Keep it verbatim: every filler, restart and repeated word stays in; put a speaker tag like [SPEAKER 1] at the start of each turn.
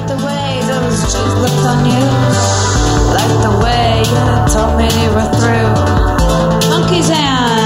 [SPEAKER 1] like the way those G's looked on you. Like the way you told me you were through. Monkeys and